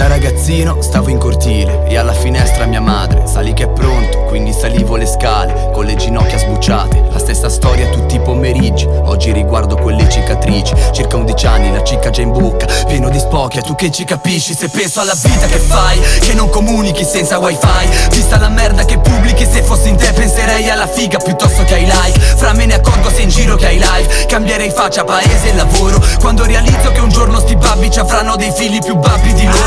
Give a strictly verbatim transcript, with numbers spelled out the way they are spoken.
Da ragazzino stavo in cortile e alla finestra mia madre: sali che è pronto, quindi salivo le scale con le ginocchia sbucciate. La stessa storia tutti i pomeriggi, oggi riguardo quelle cicatrici. Circa undici anni, la cicca già in bocca, pieno di spocchia, tu che ci capisci? Se penso alla vita che fai, che non comunichi senza wifi, vista la merda che pubblichi, se fossi in te penserei alla figa piuttosto che ai like. Fra me ne accorgo se in giro che hai live, cambierei faccia, paese e lavoro, quando realizzo che un giorno sti babbi ci avranno dei figli più babbi di loro.